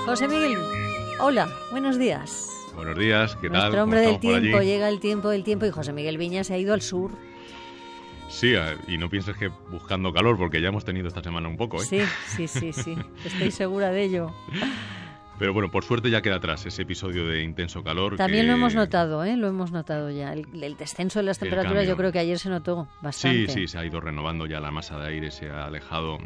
José Miguel, hola, buenos días. Buenos días, ¿qué tal? Nuestro hombre del tiempo, llega el tiempo y José Miguel Viña se ha ido al sur. Sí, y no pienses que buscando calor, porque ya hemos tenido esta semana un poco, ¿eh? Sí, estoy segura de ello. Pero bueno, por suerte ya queda atrás ese episodio de intenso calor. También lo hemos notado, lo hemos notado ya. El descenso de las temperaturas yo creo que ayer se notó bastante. Sí, se ha ido renovando ya la masa de aire, se ha alejado.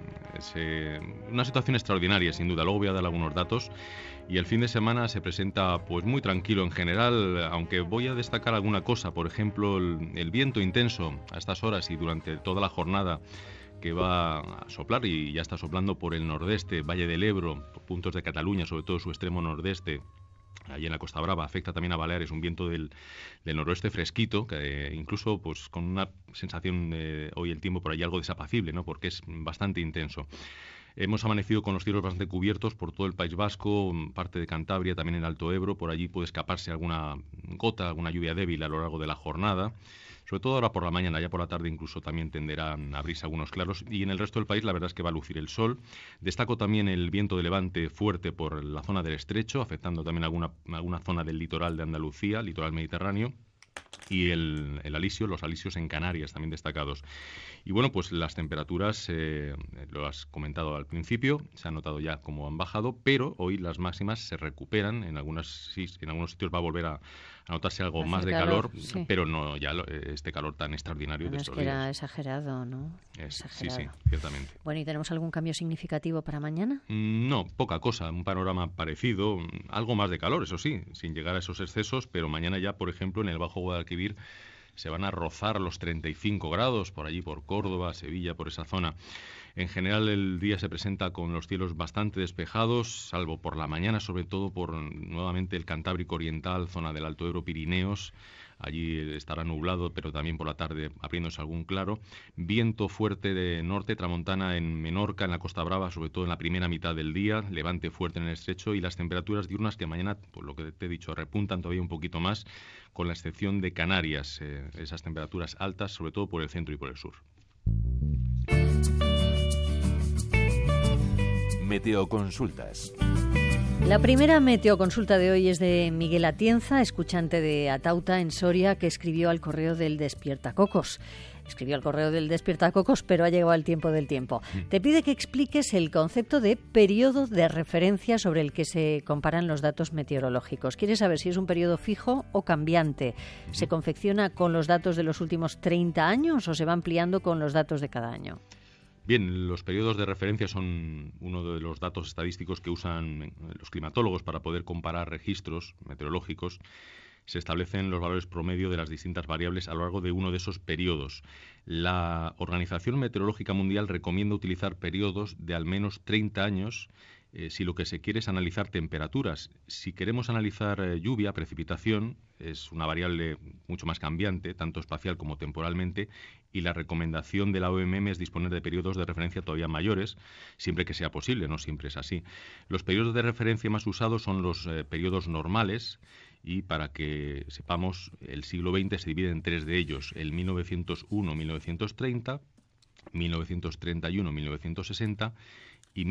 Una situación extraordinaria, sin duda. Luego voy a dar algunos datos. Y el fin de semana se presenta pues muy tranquilo en general, aunque voy a destacar alguna cosa. Por ejemplo, el viento intenso a estas horas y durante toda la jornada, que va a soplar y ya está soplando por el nordeste, Valle del Ebro, puntos de Cataluña, sobre todo su extremo nordeste, allí en la Costa Brava, afecta también a Baleares, un viento del noroeste fresquito, que incluso pues con una sensación hoy el tiempo por allí algo desapacible, ¿no? Porque es bastante intenso. Hemos amanecido con los cielos bastante cubiertos por todo el País Vasco, parte de Cantabria, también en el Alto Ebro. Por allí puede escaparse alguna gota, alguna lluvia débil a lo largo de la jornada. Sobre todo ahora por la mañana, ya por la tarde incluso también tenderán a abrirse algunos claros. Y en el resto del país la verdad es que va a lucir el sol. Destaco también el viento de levante fuerte por la zona del Estrecho, afectando también alguna zona del litoral de Andalucía, litoral mediterráneo. Y los alisios en Canarias también destacados. Y bueno, pues las temperaturas, lo has comentado al principio, se ha notado ya cómo han bajado, pero hoy las máximas se recuperan. En algunos sitios va a volver a notarse algo más de calor, sí. Pero no ya este calor tan extraordinario de estos días. Es que era exagerado, ¿no? Exagerado. Sí, ciertamente. Bueno, ¿y tenemos algún cambio significativo para mañana? No, poca cosa, un panorama parecido, algo más de calor, eso sí, sin llegar a esos excesos, pero mañana ya, por ejemplo, en el Bajo Guadalquivir se van a rozar los 35 grados, por allí, por Córdoba, Sevilla, por esa zona. En general el día se presenta con los cielos bastante despejados, salvo por la mañana, sobre todo por nuevamente el Cantábrico Oriental, zona del Alto Ebro, Pirineos. Allí estará nublado, pero también por la tarde abriéndose algún claro. Viento fuerte de norte, tramontana en Menorca, en la Costa Brava, sobre todo en la primera mitad del día. Levante fuerte en el Estrecho y las temperaturas diurnas que mañana, por lo que te he dicho, repuntan todavía un poquito más, con la excepción de Canarias. Esas temperaturas altas, sobre todo por el centro y por el sur. Meteoconsultas. La primera meteoconsulta de hoy es de Miguel Atienza, escuchante de Atauta, en Soria, que escribió al correo del Despiertacocos. Pero ha llegado al tiempo del tiempo. Te pide que expliques el concepto de periodo de referencia sobre el que se comparan los datos meteorológicos. Quiere saber si es un periodo fijo o cambiante. ¿Se confecciona con los datos de los últimos 30 años o se va ampliando con los datos de cada año? Bien, los periodos de referencia son uno de los datos estadísticos que usan los climatólogos para poder comparar registros meteorológicos. Se establecen los valores promedio de las distintas variables a lo largo de uno de esos periodos. La Organización Meteorológica Mundial recomienda utilizar periodos de al menos 30 años si lo que se quiere es analizar temperaturas. Si queremos analizar lluvia, precipitación, es una variable mucho más cambiante, tanto espacial como temporalmente, y la recomendación de la OMM es disponer de periodos de referencia todavía mayores, siempre que sea posible, no siempre es así. Los periodos de referencia más usados son los periodos normales, y para que sepamos, el siglo XX se divide en tres de ellos: el 1901-1930, 1931-1960 y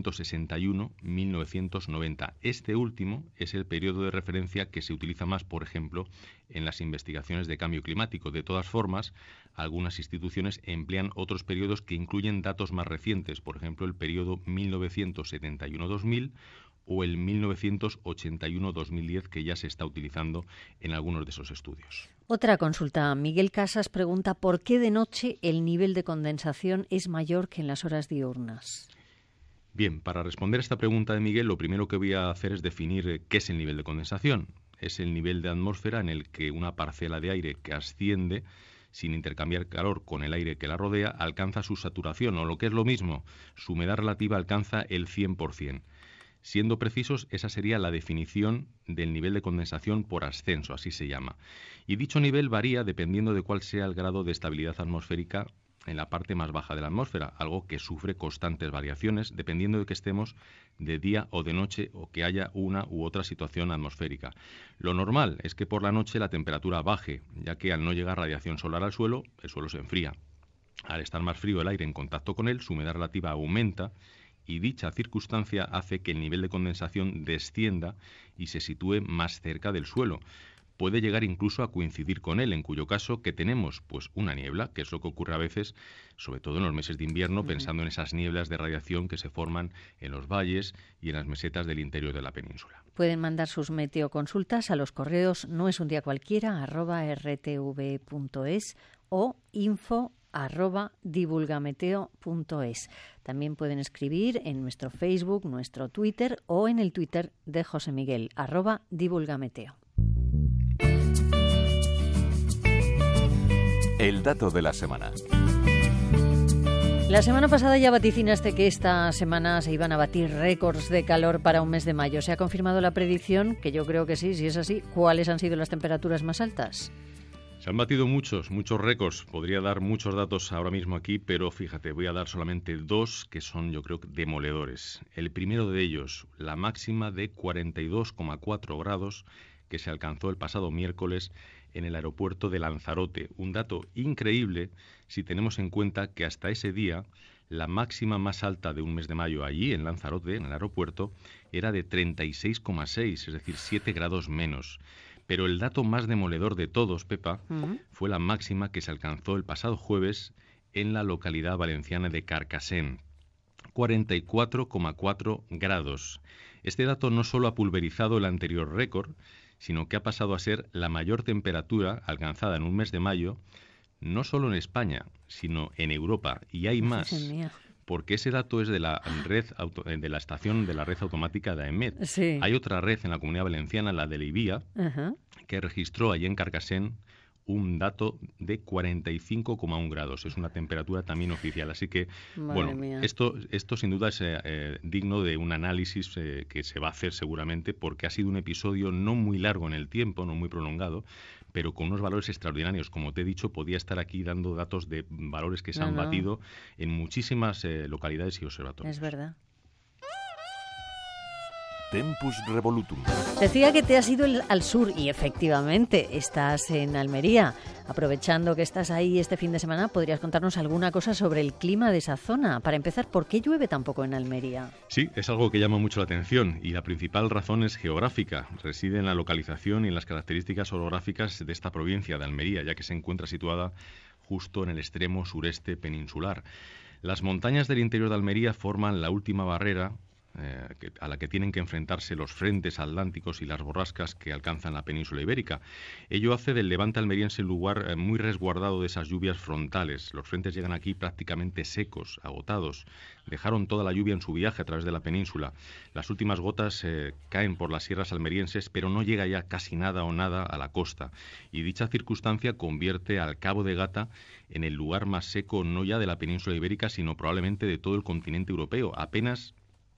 1961-1990. Este último es el periodo de referencia que se utiliza más, por ejemplo, en las investigaciones de cambio climático. De todas formas, algunas instituciones emplean otros periodos que incluyen datos más recientes, por ejemplo, el periodo 1971-2000 o el 1981-2010, que ya se está utilizando en algunos de esos estudios. Otra consulta. Miguel Casas pregunta por qué de noche el nivel de condensación es mayor que en las horas diurnas. Bien, para responder a esta pregunta de Miguel, lo primero que voy a hacer es definir qué es el nivel de condensación. Es el nivel de atmósfera en el que una parcela de aire que asciende sin intercambiar calor con el aire que la rodea alcanza su saturación, o lo que es lo mismo, su humedad relativa alcanza el 100%. Siendo precisos, esa sería la definición del nivel de condensación por ascenso, así se llama. Y dicho nivel varía dependiendo de cuál sea el grado de estabilidad atmosférica en la parte más baja de la atmósfera, algo que sufre constantes variaciones dependiendo de que estemos de día o de noche o que haya una u otra situación atmosférica. Lo normal es que por la noche la temperatura baje, ya que al no llegar radiación solar al suelo, el suelo se enfría. Al estar más frío el aire en contacto con él, su humedad relativa aumenta y dicha circunstancia hace que el nivel de condensación descienda y se sitúe más cerca del suelo. Puede llegar incluso a coincidir con él, en cuyo caso, ¿qué tenemos? Pues una niebla, que es lo que ocurre a veces, sobre todo en los meses de invierno, pensando en esas nieblas de radiación que se forman en los valles y en las mesetas del interior de la península. Pueden mandar sus meteoconsultas a los correos noesundiacualquiera@rtv.es o info@divulgameteo.es. También pueden escribir en nuestro Facebook, nuestro Twitter o en el Twitter de José Miguel, @divulgameteo. El dato de la semana. La semana pasada ya vaticinaste que esta semana se iban a batir récords de calor para un mes de mayo. ¿Se ha confirmado la predicción? Que yo creo que sí, si es así. ¿Cuáles han sido las temperaturas más altas? Se han batido muchos récords. Podría dar muchos datos ahora mismo aquí, pero fíjate, voy a dar solamente dos que son, yo creo, demoledores. El primero de ellos, la máxima de 42,4 grados que se alcanzó el pasado miércoles en el aeropuerto de Lanzarote. Un dato increíble si tenemos en cuenta que hasta ese día la máxima más alta de un mes de mayo allí en Lanzarote, en el aeropuerto, era de 36,6, es decir, 7 grados menos. Pero el dato más demoledor de todos, Pepa, fue la máxima que se alcanzó el pasado jueves en la localidad valenciana de Carcassén. 44,4 grados. Este dato no solo ha pulverizado el anterior récord, sino que ha pasado a ser la mayor temperatura alcanzada en un mes de mayo, no solo en España, sino en Europa. Y hay más, porque ese dato es de la estación de la red automática de AEMET. Sí. Hay otra red en la Comunidad Valenciana, la de Leivía, que registró allí en Carcassén un dato de 45,1 grados. Es una temperatura también oficial. Así que, esto sin duda es digno de un análisis que se va a hacer seguramente, porque ha sido un episodio no muy largo en el tiempo, no muy prolongado, pero con unos valores extraordinarios. Como te he dicho, podía estar aquí dando datos de valores que se han batido en muchísimas localidades y observatorios. Es verdad. Tempus Revolutum. Decía que te has ido al sur y efectivamente estás en Almería. Aprovechando que estás ahí este fin de semana, ¿podrías contarnos alguna cosa sobre el clima de esa zona? Para empezar, ¿por qué llueve tan poco en Almería? Sí, es algo que llama mucho la atención y la principal razón es geográfica. Reside en la localización y en las características orográficas de esta provincia de Almería, ya que se encuentra situada justo en el extremo sureste peninsular. Las montañas del interior de Almería forman la última barrera a la que tienen que enfrentarse los frentes atlánticos y las borrascas que alcanzan la península ibérica. Ello hace del levante almeriense un lugar muy resguardado de esas lluvias frontales. Los frentes llegan aquí prácticamente secos, agotados. Dejaron toda la lluvia en su viaje a través de la península. Las últimas gotas caen por las sierras almerienses, pero no llega ya casi nada o nada a la costa. Y dicha circunstancia convierte al Cabo de Gata en el lugar más seco no ya de la península ibérica, sino probablemente de todo el continente europeo. Apenas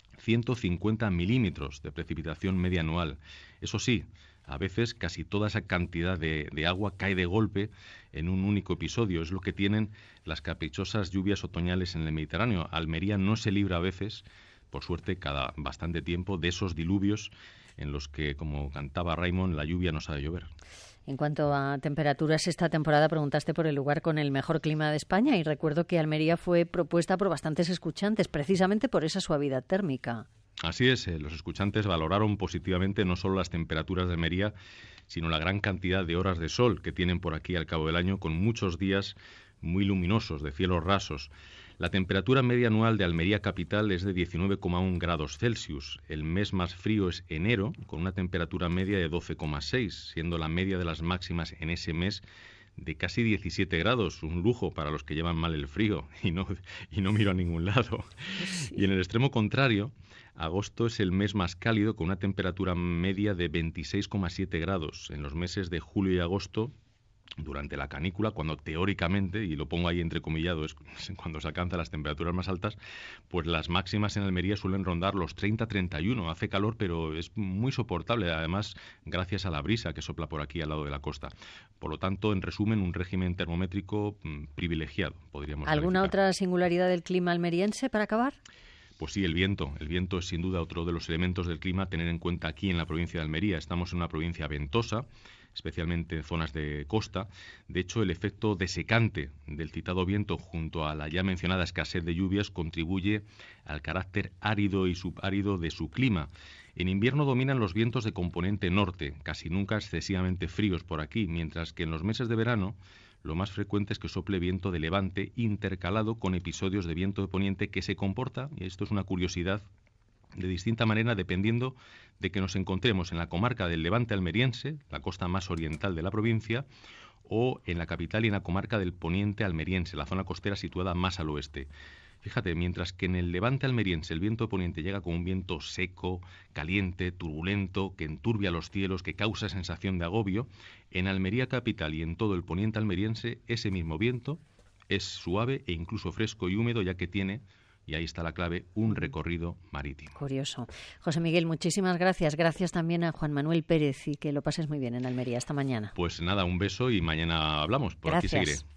150 milímetros de precipitación media anual. Eso sí, a veces casi toda esa cantidad de agua cae de golpe en un único episodio. Es lo que tienen las caprichosas lluvias otoñales en el Mediterráneo. Almería no se libra a veces, por suerte, cada bastante tiempo, de esos diluvios en los que, como cantaba Raimon, la lluvia no sabe llover. En cuanto a temperaturas, esta temporada preguntaste por el lugar con el mejor clima de España y recuerdo que Almería fue propuesta por bastantes escuchantes, precisamente por esa suavidad térmica. Así es, los escuchantes valoraron positivamente no solo las temperaturas de Almería, sino la gran cantidad de horas de sol que tienen por aquí al cabo del año, con muchos días muy luminosos, de cielos rasos. La temperatura media anual de Almería capital es de 19,1 grados Celsius. El mes más frío es enero, con una temperatura media de 12,6, siendo la media de las máximas en ese mes de casi 17 grados, un lujo para los que llevan mal el frío y no miro a ningún lado. Sí. Y en el extremo contrario, agosto es el mes más cálido, con una temperatura media de 26,7 grados. En los meses de julio y agosto, durante la canícula, cuando teóricamente, y lo pongo ahí entrecomillado, es cuando se alcanzan las temperaturas más altas, pues las máximas en Almería suelen rondar los 30-31. Hace calor, pero es muy soportable, además, gracias a la brisa que sopla por aquí al lado de la costa. Por lo tanto, en resumen, un régimen termométrico privilegiado, podríamos decir. ¿Alguna otra singularidad del clima almeriense para acabar? Pues sí, el viento. El viento es sin duda otro de los elementos del clima a tener en cuenta aquí en la provincia de Almería. Estamos en una provincia ventosa, especialmente en zonas de costa. De hecho, el efecto desecante del citado viento junto a la ya mencionada escasez de lluvias contribuye al carácter árido y subárido de su clima. En invierno dominan los vientos de componente norte, casi nunca excesivamente fríos por aquí, mientras que en los meses de verano lo más frecuente es que sople viento de levante intercalado con episodios de viento de poniente que se comporta, y esto es una curiosidad, de distinta manera dependiendo de que nos encontremos en la comarca del Levante almeriense, la costa más oriental de la provincia, o en la capital y en la comarca del Poniente almeriense, la zona costera situada más al oeste. Fíjate, mientras que en el Levante almeriense el viento de poniente llega con un viento seco, caliente, turbulento, que enturbia los cielos, que causa sensación de agobio, en Almería capital y en todo el Poniente almeriense ese mismo viento es suave e incluso fresco y húmedo, ya que tiene, y ahí está la clave, un recorrido marítimo. Curioso. José Miguel, muchísimas gracias. Gracias también a Juan Manuel Pérez y que lo pases muy bien en Almería. Hasta mañana. Pues nada, un beso y mañana hablamos. Por Gracias. Aquí seguiré.